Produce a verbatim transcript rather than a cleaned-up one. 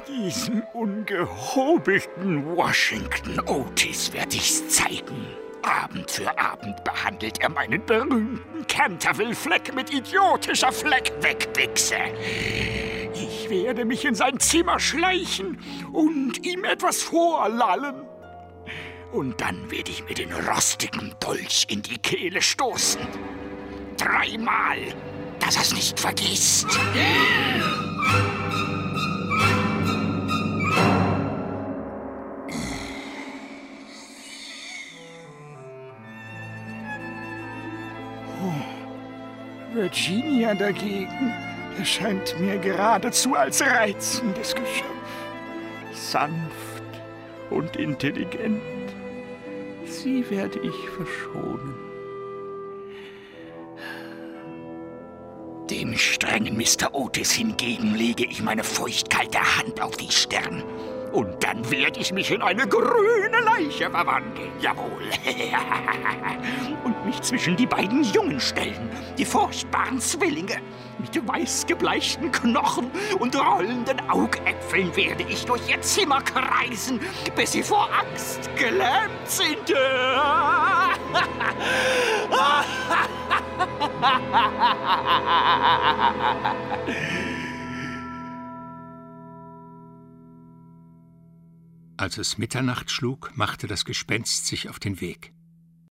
Diesem ungehobelten Washington Otis werde ich's zeigen. Abend für Abend behandelt er meinen berühmten Canterville-Fleck mit idiotischer Fleck-Wegwichse. Ich werde mich in sein Zimmer schleichen und ihm etwas vorlallen. Und dann werde ich mir den rostigen Dolch in die Kehle stoßen. Dreimal, dass er's nicht vergisst. Virginia dagegen erscheint mir geradezu als reizendes Geschöpf. Sanft und intelligent. Sie werde ich verschonen. Dem strengen Mister Otis hingegen lege ich meine feuchtkalte Hand auf die Stirn. Und dann werde ich mich in eine grüne Leiche verwandeln. Jawohl. Und mich zwischen die beiden Jungen stellen. Die furchtbaren Zwillinge. Mit weiß gebleichten Knochen und rollenden Augäpfeln werde ich durch ihr Zimmer kreisen, bis sie vor Angst gelähmt sind. Als es Mitternacht schlug, machte das Gespenst sich auf den Weg.